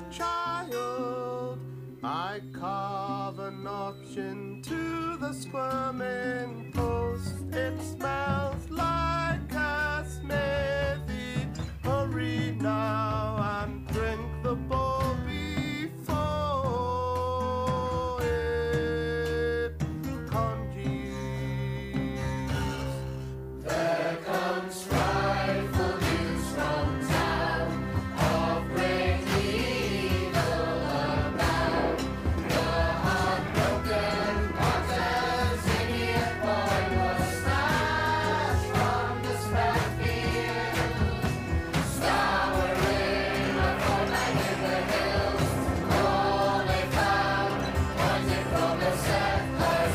a child, I carve a notch into the squirming post. It smells like a smithy. Hurry now and drink the bowl before it congeals. There comes frightful news from town of great evil about. The heartbroken potter's idiot boy was snatched from the battlefield. Scouring a fortnight in the hills, all they found pointed from the settler's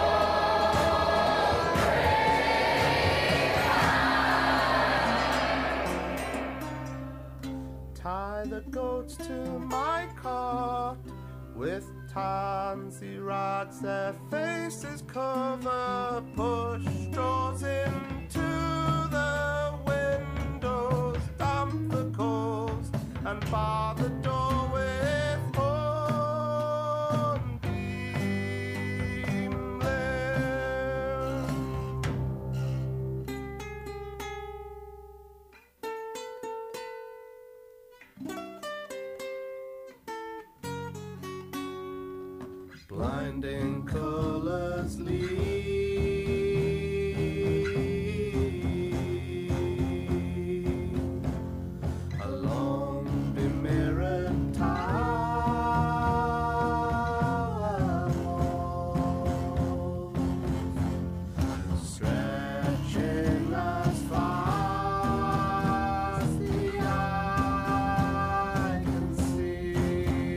Tie the goats to my cart with tansy rods, their faces cover. Push straws into the windows, damp the coals, and bar the door with hornbeam lamp. Blinding colors lead along bemirrored tower walls, stretching as far as the eye can see.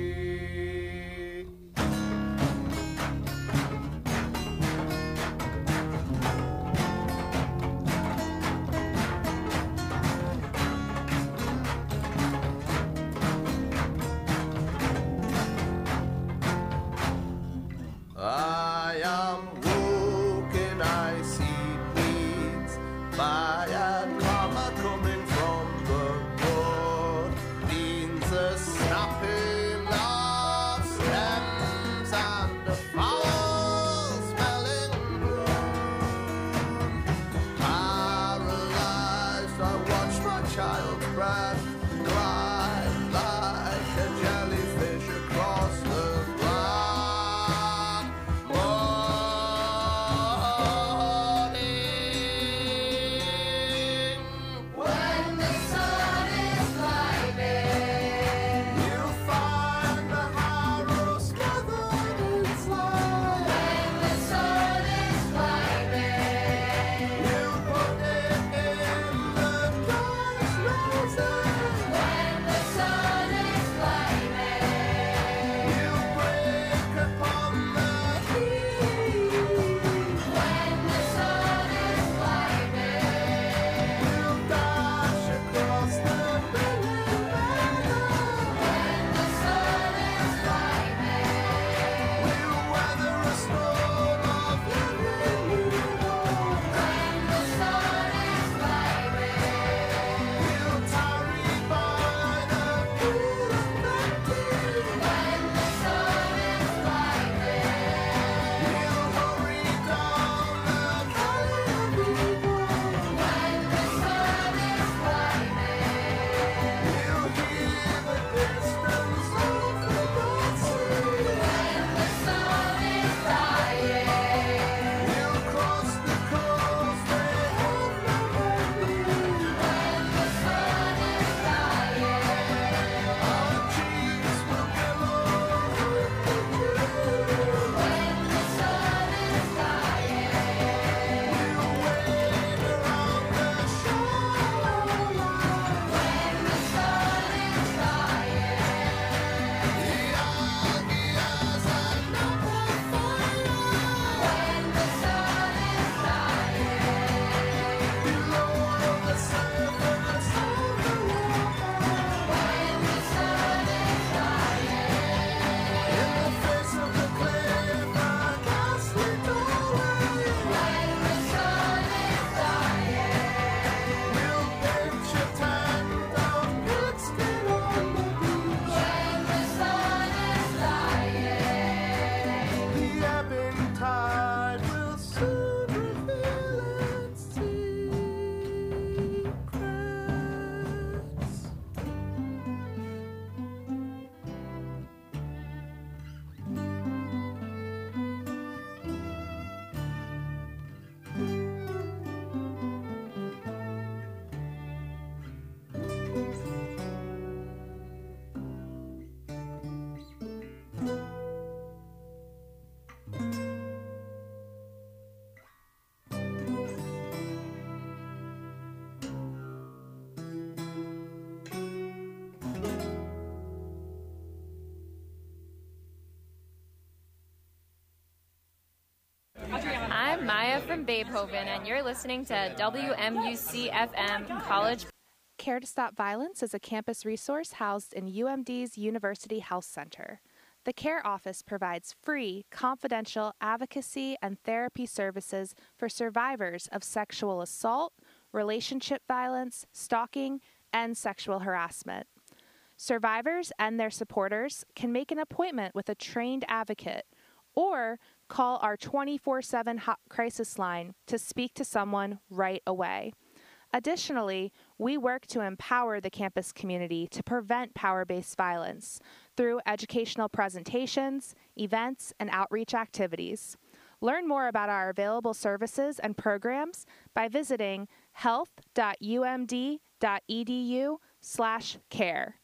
I am walking icy weeds by a comma coming from the wood. Beans are snapping off stems and a foul-smelling broom. Paralyzed, I watch my child's breath glide like a jellyfish across the black morning. when the sun is climbing. You find from Babehoven, and you're listening to WMUC FM College. Care to Stop Violence is a campus resource housed in UMD's University Health Center. The CARE office provides free, confidential advocacy and therapy services for survivors of sexual assault, relationship violence, stalking, and sexual harassment. Survivors and their supporters can make an appointment with a trained advocate or call our 24/7 hot crisis line to speak to someone right away. Additionally, we work to empower the campus community to prevent power-based violence through educational presentations, events, and outreach activities. Learn more about our available services and programs by visiting health.umd.edu/care.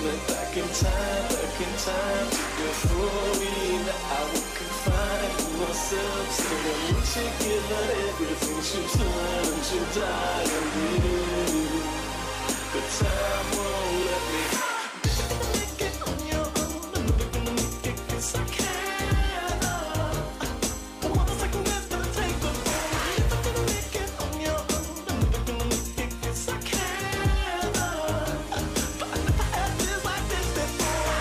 back in time to the glory that I would confine. myself, saying we should give her everything she's learned to die and live. But time won't let me. Make it on your own, I'm never gonna make it 'cause I can't. One second is gonna take the fall. Never gonna make it on your own, I'm never gonna make it 'cause I can't. But I never had this like this before.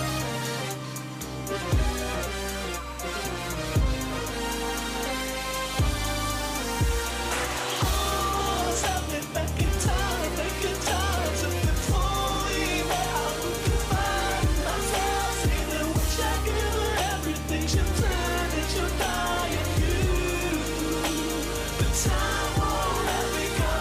Tell me back in time to before you that I would find myself saying, wish I give her everything she'll turn and she'll die in you. The time won't let me go.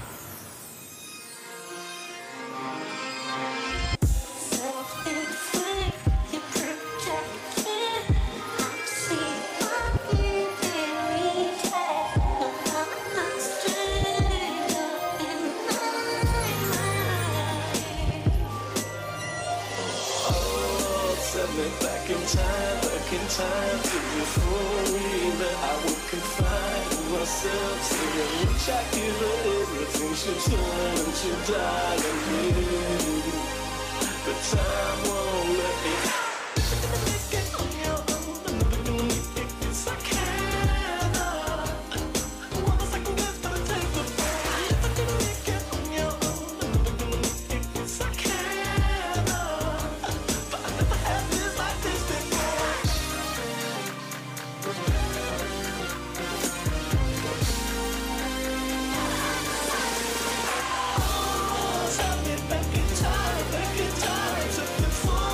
Set me back in time to before we that I would confide in myself, saying, wish I give her everything she'll turn to die and live. But time won't let me. Make it on your own, I'm never gonna make it 'cause I can't. One second is gonna take the fall. Never gonna make it on your own, I'm never gonna make it 'cause I can't. But I never had this like this before. Tell me back in time to before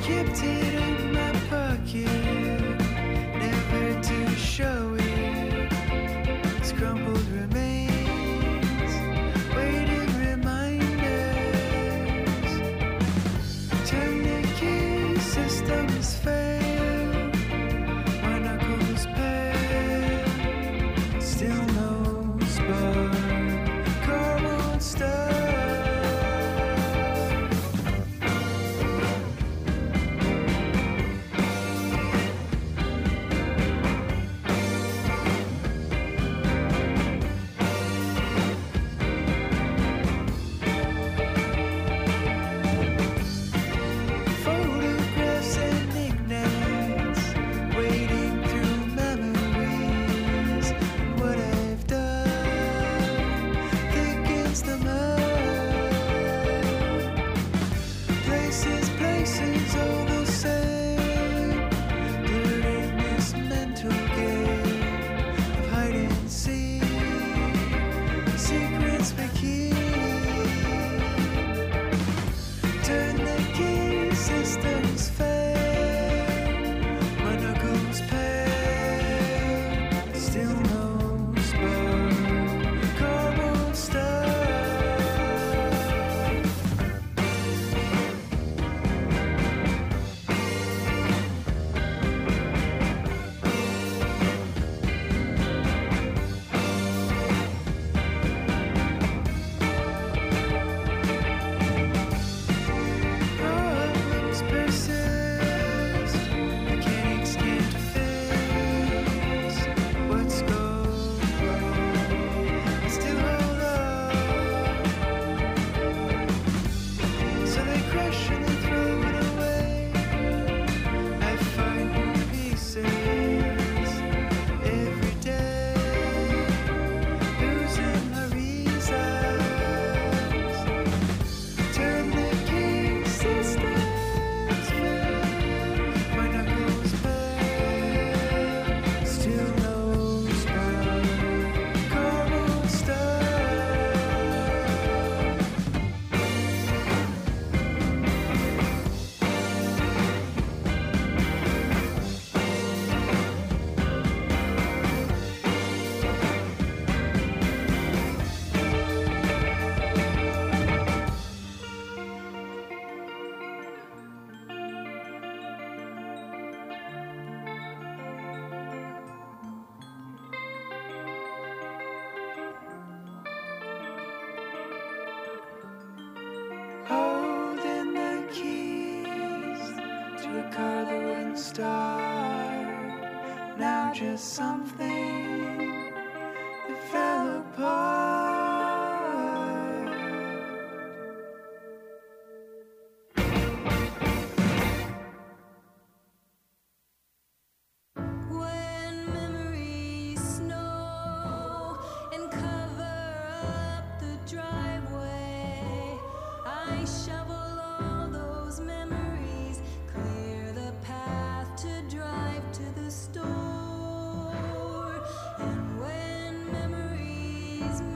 kept it in my pocket, never to show it. It's crumpled remains, waiting reminders. Tourniquet systems fail, my knuckles pale, still no spark, car won't start. Photographs and knickknacks, wading through memories. What I've done thickens the mud. Places, all the same. Blurred in this mental game of hide and seek. Secrets we keep. Turn the key, systems fail. My knuckles pale, still no spark. Car won't start. Problems persist, mechanics can't fix what's gone wrong. Still hold on, so they crush and they throw it away. I find new pieces every day, losing my reasons. Turn the key, systems fail. My knuckles pale, still no spark. Car won't start. Holding the keys to a car that wouldn't start. Now just something that fell apart. When memories snow and cover up the driveway, I shovel all those memories, clear the path to drive to the store. And when memories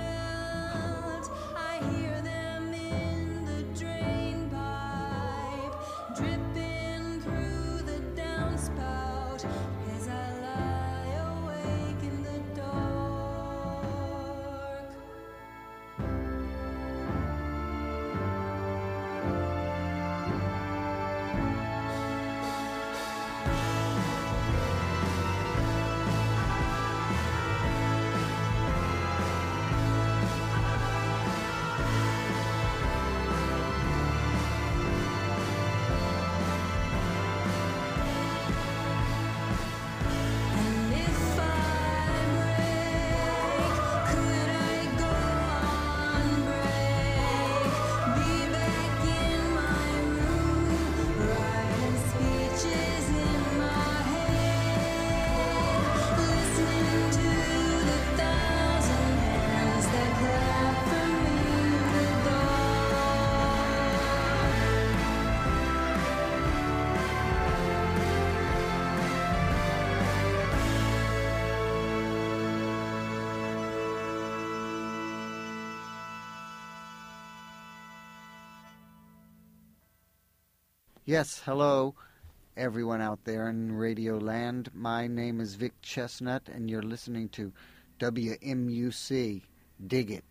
Yes, hello, everyone out there in Radio Land. My name is Vic Chestnut, and you're listening to WMUC. Dig it.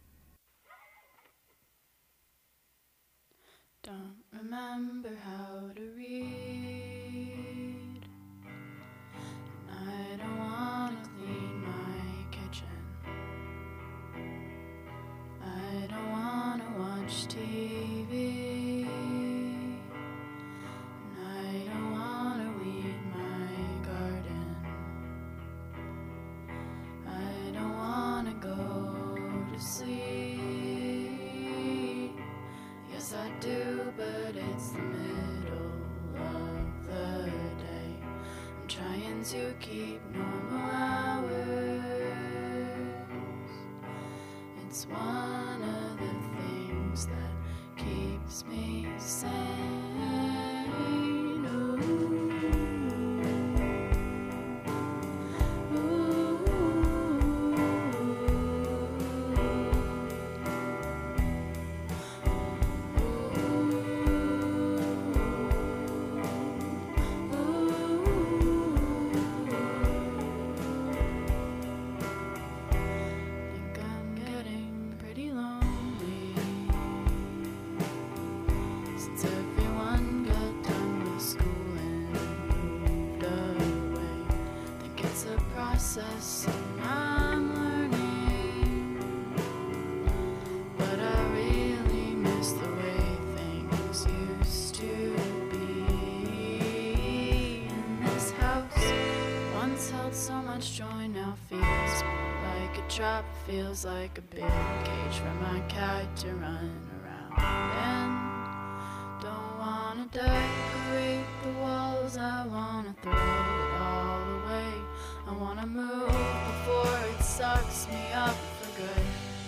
Don't remember how to read. I don't want to clean my kitchen. I don't want to watch TV. And I don't want to weed my garden. I don't want to go to sleep. Yes, I do, but it's the middle of the day. I'm trying to keep normal hours. It's one of the things that keeps me sane. Process I'm learning, but I really miss the way things used to be. In this house, once held so much joy, now feels like a trap, feels like a big cage for my cat to run around in. Don't wanna decorate the walls, I wanna throw it all away. I wanna move before it sucks me up for good.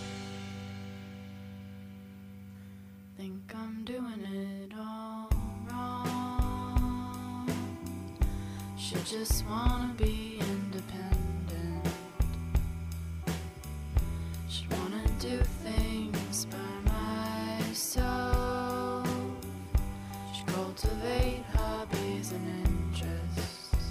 Think I'm doing it all wrong. Should just wanna be independent. Should wanna do things by myself. Should cultivate hobbies and interests.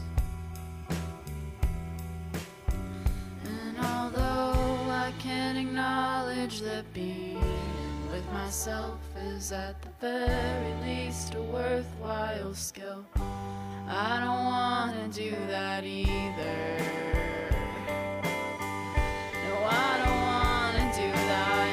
Can't acknowledge that being with myself is at the very least a worthwhile skill. I don't want to do that either. No, I don't want to do that.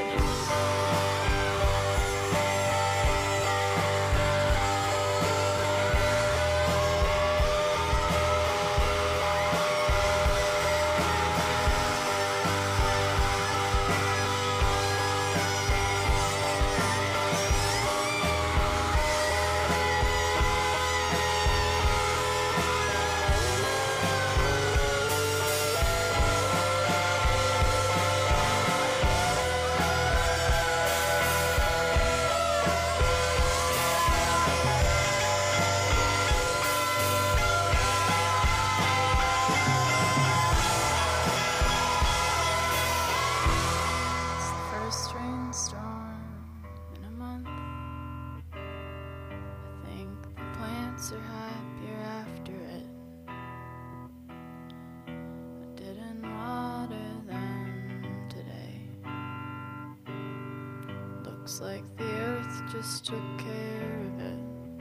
Like the earth just took care of it.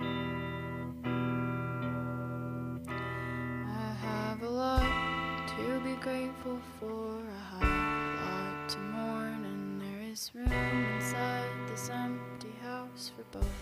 I have a lot to be grateful for, a whole lot to mourn, and there is room inside this empty house for both.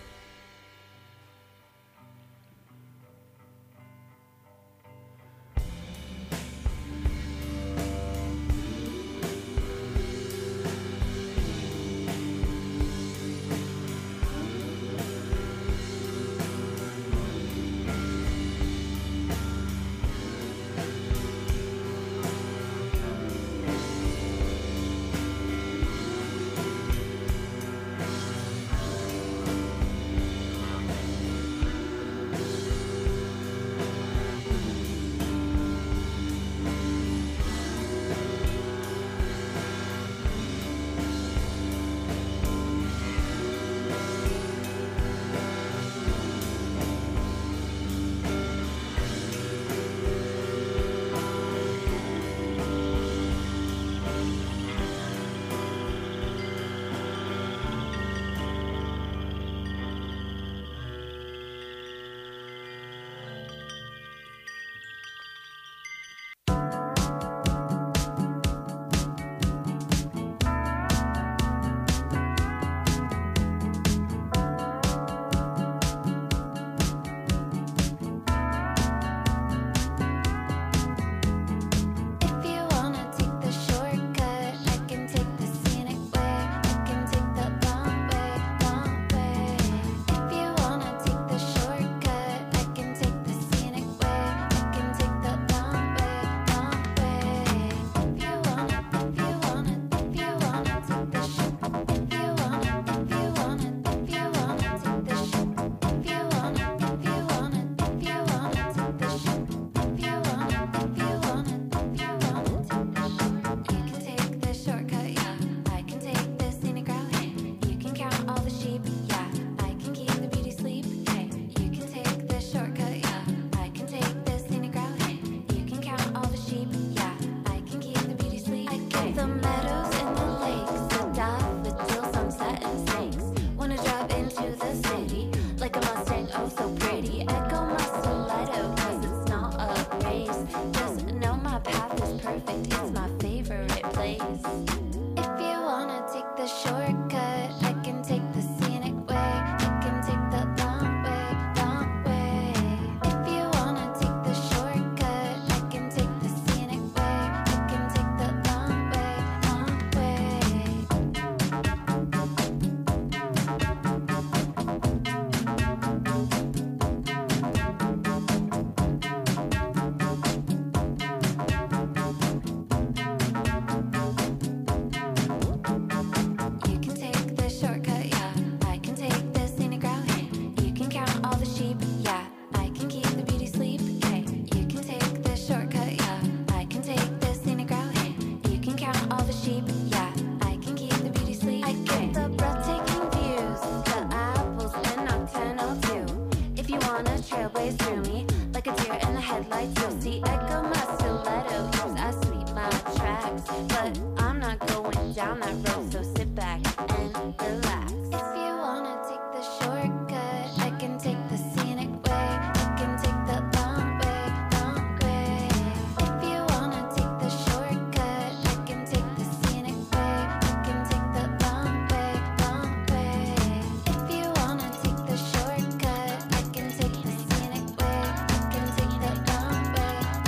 wanna trailblaze through me like a deer in the headlights. You'll see echo my stiletto. Yes, I sweep my tracks, but I'm not going down that road. So sit back and relax. If you wanna take the shortcut, I can take the scenic way. You can take the long way, long way. If you wanna take the shortcut, I can take the scenic way. You can take the long way, long way. If you wanna take the shortcut, I can take the scenic way. You can take the long way, long way.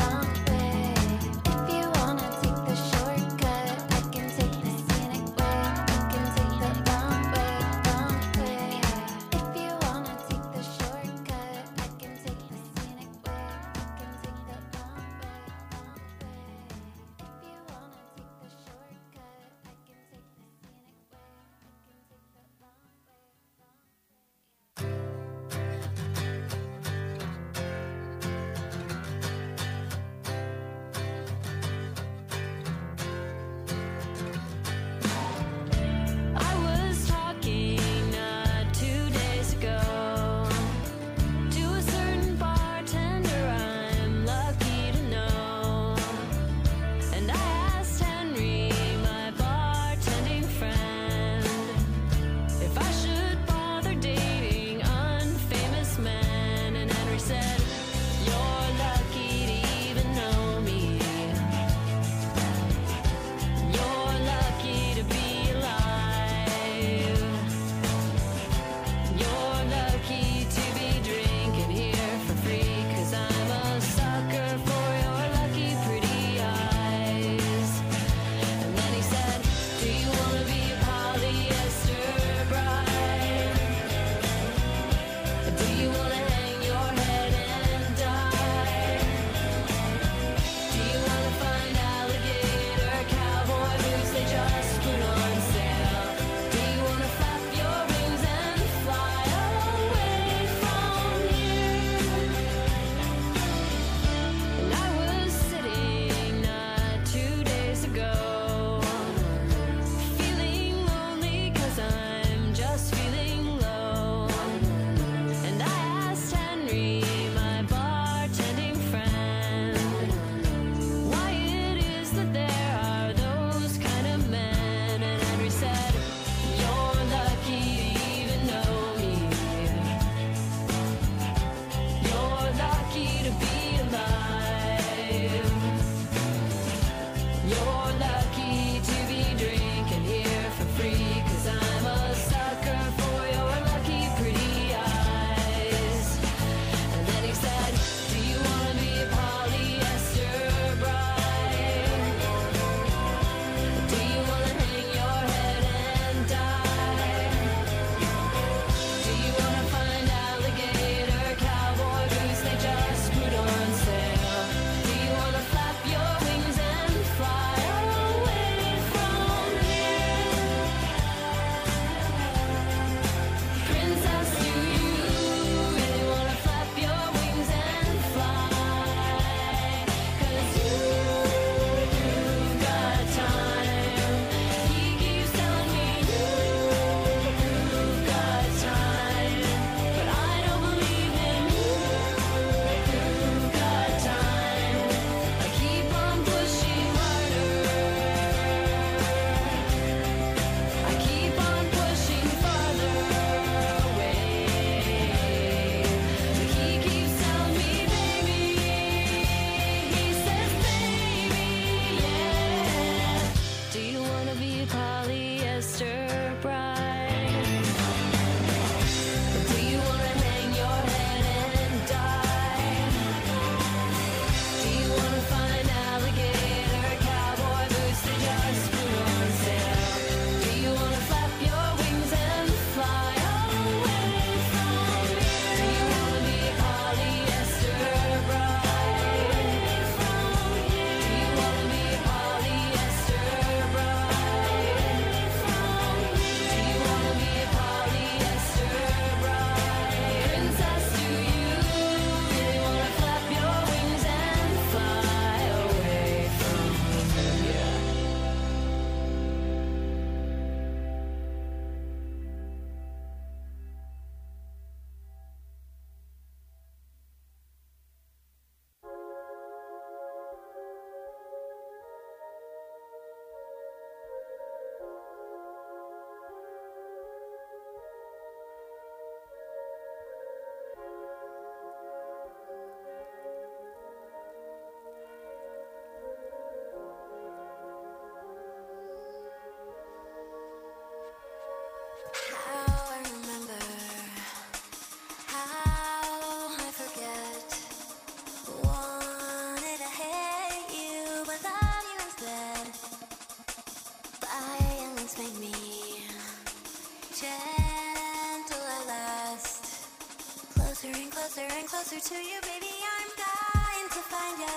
closer and closer to you, baby. I'm dying to find you.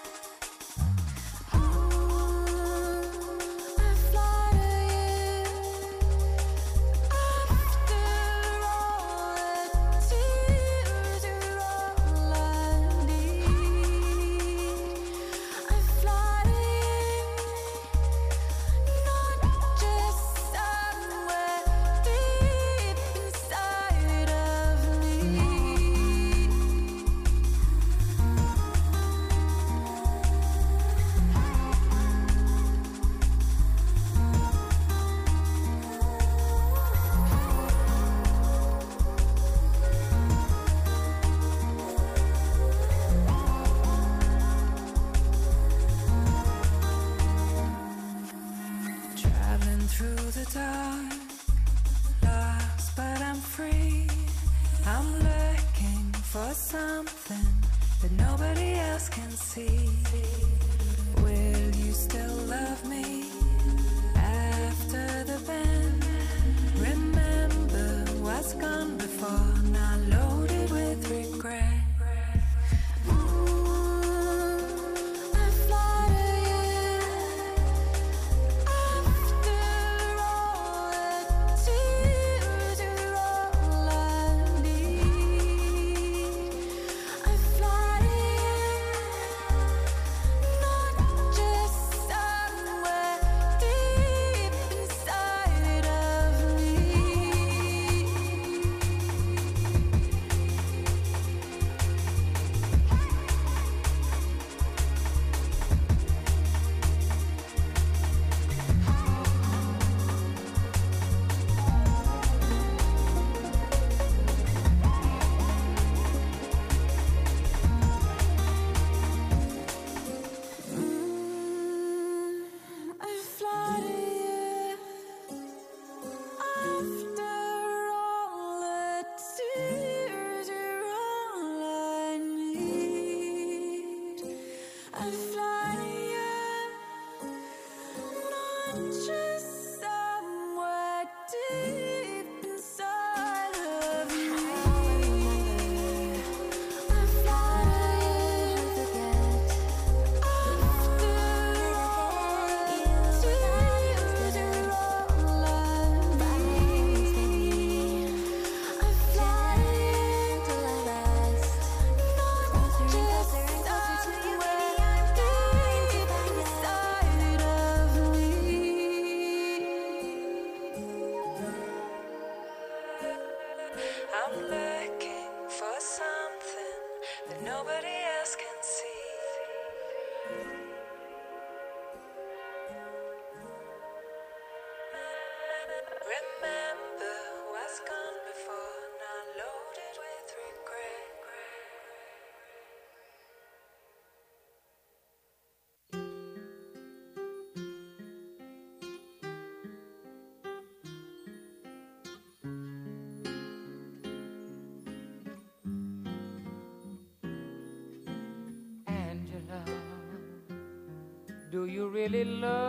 Do you really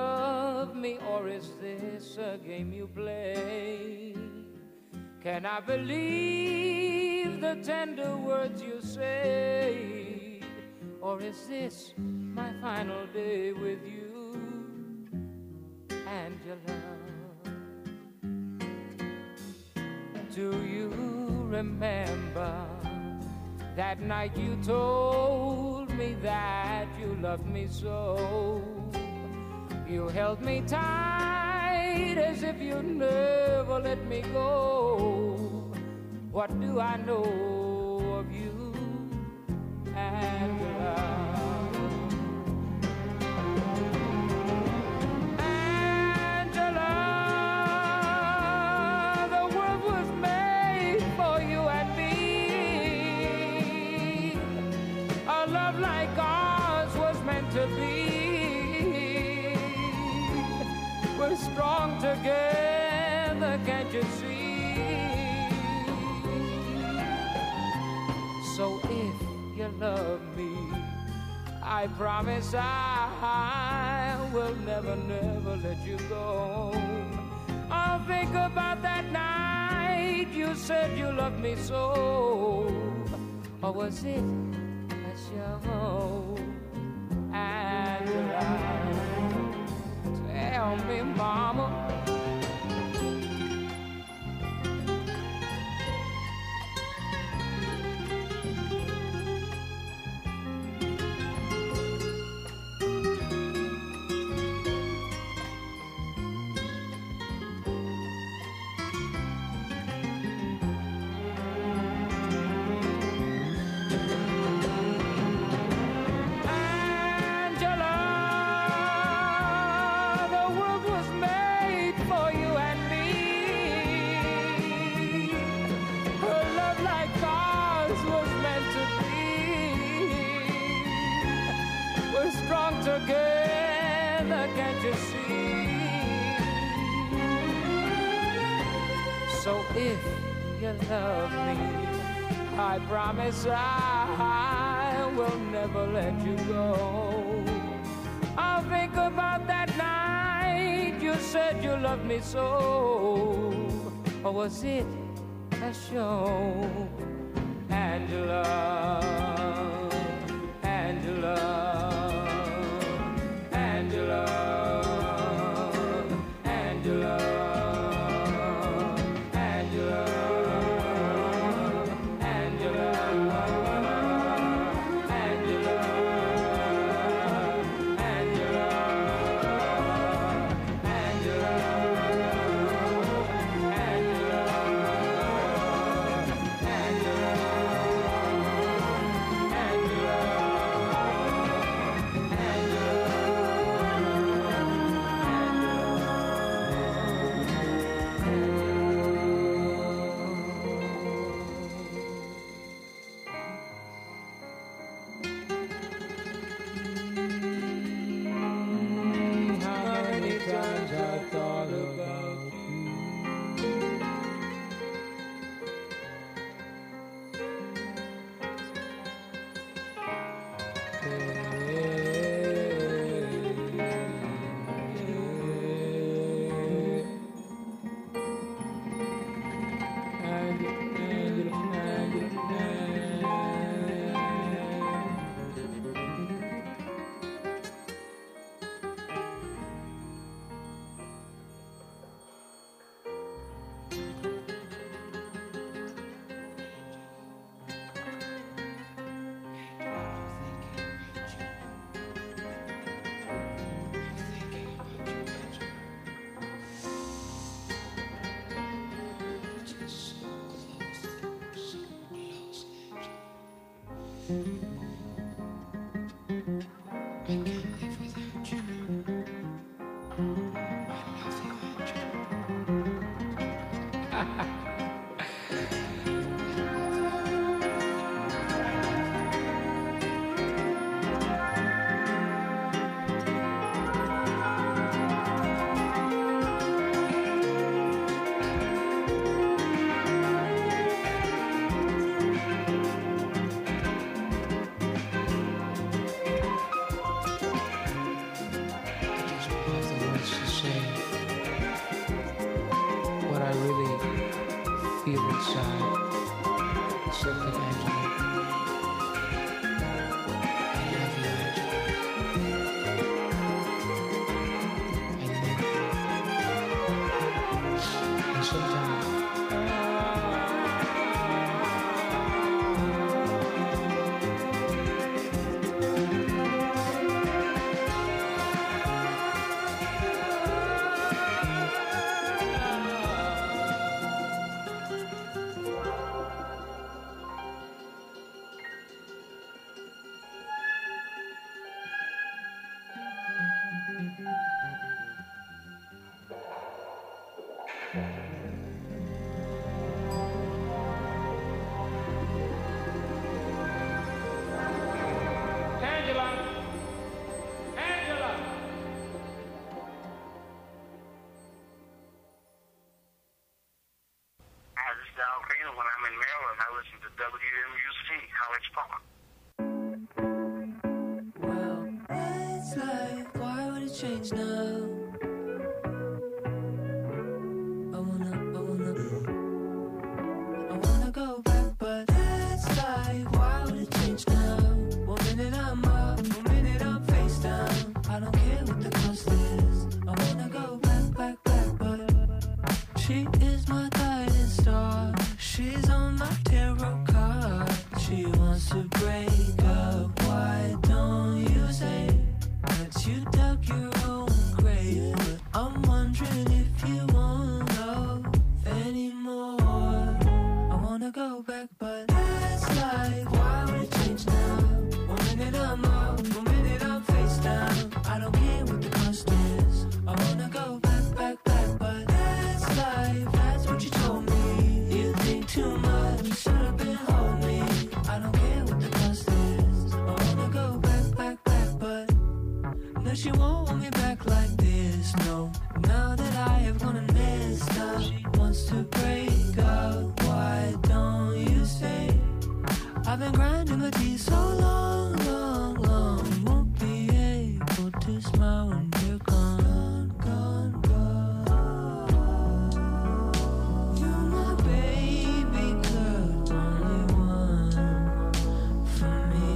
love me, or is this a game you play? Can I believe the tender words you say, or is this my final day with you, Angela? Do you remember that night you told me that you loved me so? You held me tight as if you'd never let me go. What do I know of you, Angela? Angela, the world was made for you and me. A love like ours was meant to be. We're strong together, can't you see? So if you love me, I promise I will never, never let you go. I'll think about that night you said you loved me so. or was it a show? Angela, tell me, mama. Together, can't you see? So if you love me, I promise I will never let you go. I'll think about that night you said you loved me so. Or was it a show? Angela, Angela, Angela, Angela, Angela, Angela, When I'm in Maryland, I listen to WMUC, College Park. Well, it's like, why would it change now? I wanna go back, but it's like, why break up, why don't you say that you dug your own grave? But I'm wondering if you won't love anymore. I wanna go back, but that's life. Why would it change now? 1 minute I'm up, 1 minute I'm face down. I don't care what the cost is. I wanna go back, back, back, but that's life. That's what you told me. You think too much, you should've been hold me. I don't care what the cost is. I wanna go back, back, back, but no, she won't want me back like this. No, now that I have gone and messed up, she wants to break up. Why don't you say? I've been grinding my teeth so long, long, long. Won't be able to smile when you're gone, gone, gone. You're my baby girl, only one for me.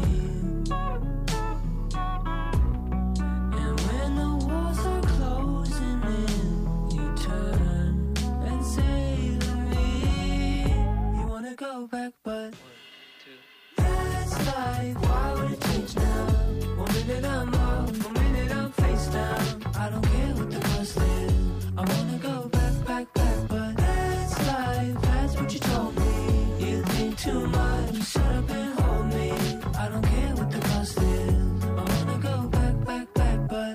And when the walls are closing in, you turn and say to me, you wanna go back, but that's life. Why would it change now? 1 minute I'm up, 1 minute I'm face down. I don't care what the cost is. I wanna go back, back, back, but that's life. That's what you told me. You think too much, you should've been hold me. I don't care what the cost is. I wanna go back, back, back, but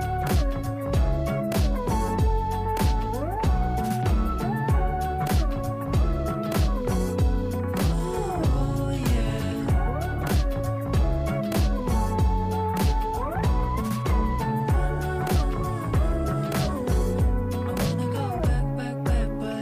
oh yeah. I wanna go back, back, back, but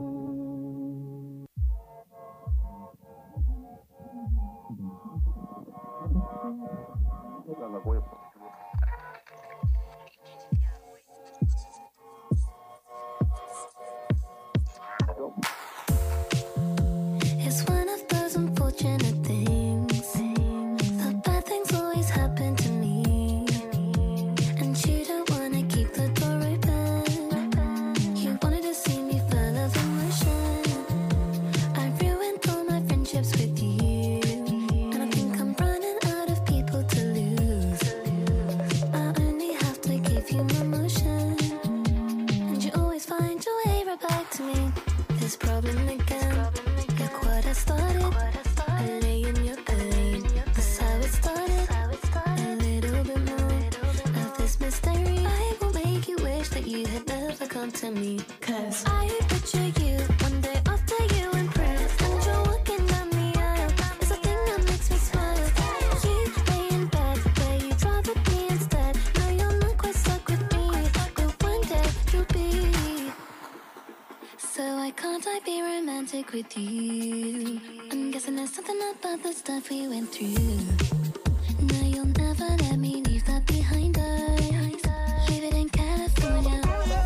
It's one of those unfortunate things. The bad things always happen to me. And you don't wanna keep the door open. You wanted to see me full of emotion. I ruined all my friendships with you. And I think I'm running out of people to lose. I only have to give you my emotion. And you always find your way right back to me. This problem again. Look what I started. I lay in your bed. That's how it started. A little bit more of this mystery. I will make you wish that you had never come to me. 'Cause I picture you one day after you impress. And you're walking down the aisle. It's the thing that makes me smile. You lay in bed where you drive with me instead. No, you're not quite stuck with me. But one day you'll be. So why can't I be romantic with you? I'm guessing there's something about the stuff we went through. No, you'll never let me leave that behind us. Leave it in California.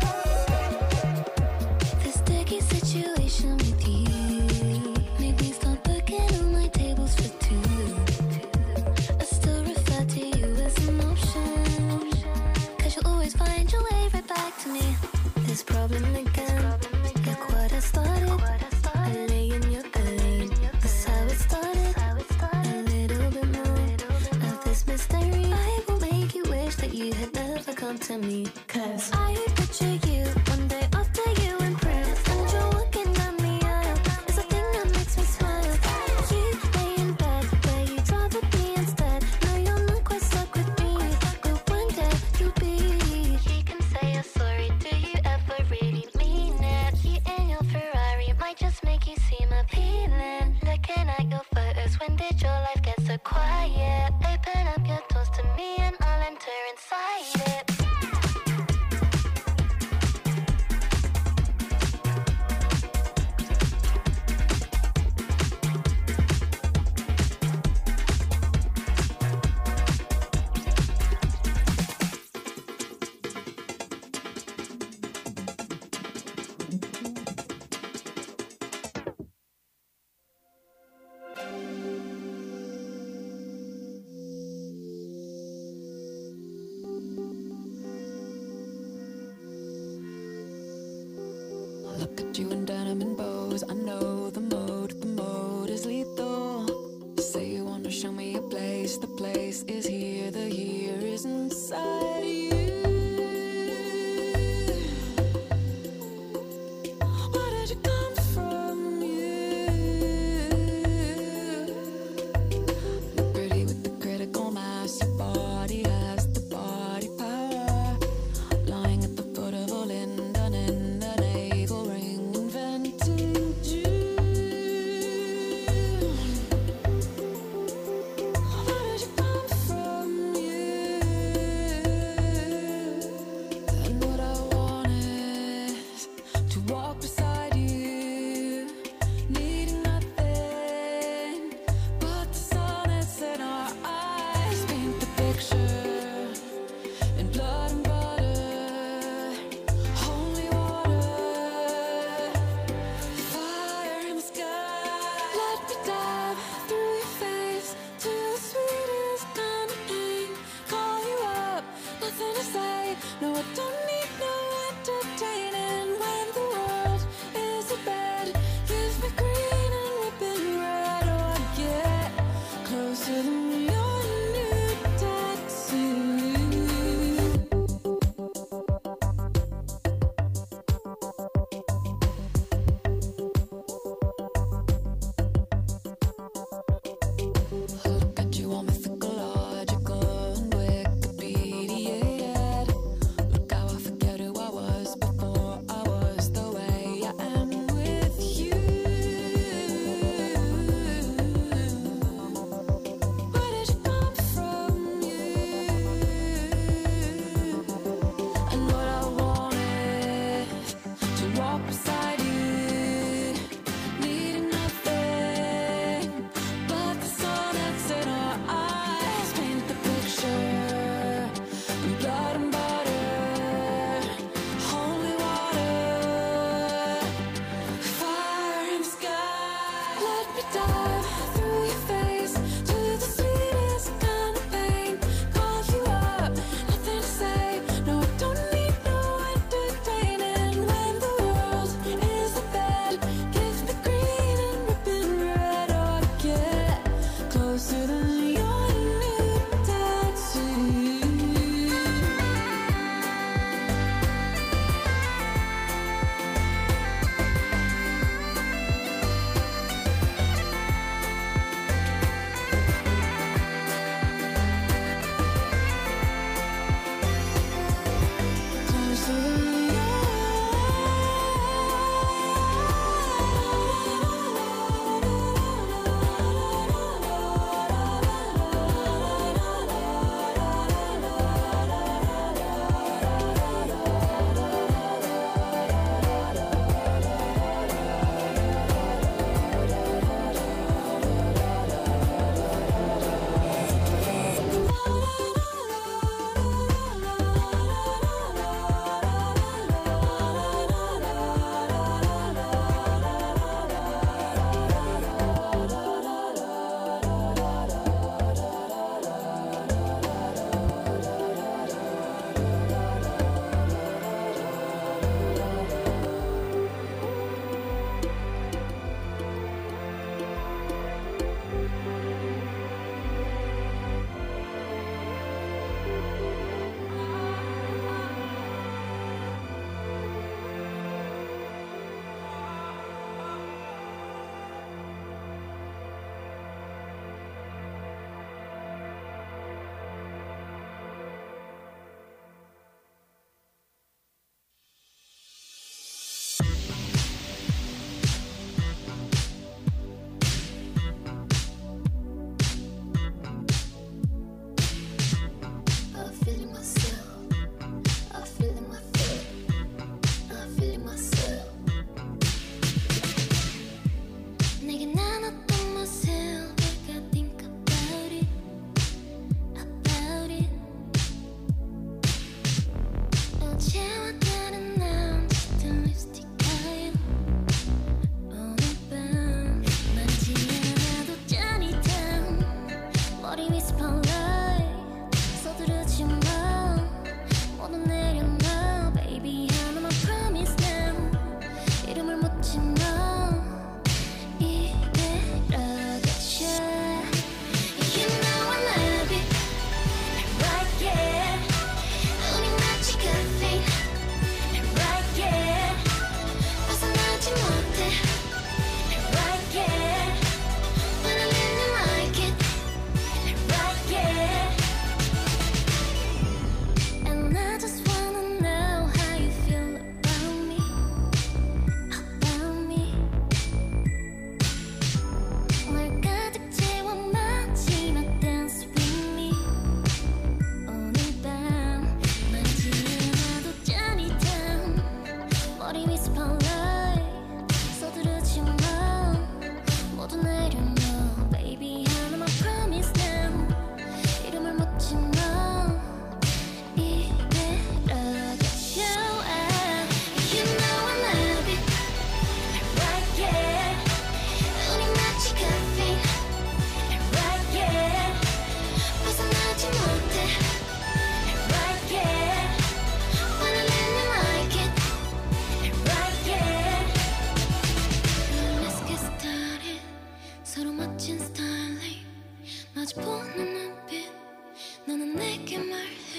This sticky situation with you made me start booking all my tables for two. I still refer to you as an option. 'Cause you'll always find your way right back to me. This problem again. Look what I started. I lay in your bed. That's how it started. A little bit more of this mystery. I will make you wish that you had never come to me. 'Cause I picture you one day after you impress. And you're walking down the aisle. It's the thing that makes me smile. You lay in bed where you drive with me instead. No, you're not quite stuck with me. But one day you'll be. You can say you're sorry. Do you ever really mean it? You and your Ferrari might just make you seem appealing. Looking at your photos, when did your life get so quiet? Open up your doors to me and I'll enter inside it. me a place. The place is here, the here is inside you. Where did you come from? You're pretty with the critical mass. Your body has the body power. Lying at the foot of Linden in the navel ring, inventing June. Where did you come from? And what I want is to walk beside you, needing nothing but the sonnets in our eyes. Paint the picture in blood and butter, holy water, fire in the sky. Let me dive through your face to the sweetest kind of pain. Call you up, nothing to say. No, I don't need no entertaining. When the world is a bed, give me green and whipping red. Oh, I get closer than your new tattoo. Look at you all mythological and Wikipedia. Look how I forget who I was before I was the way I am with you. Where did you 눈빛 너는 내게 말해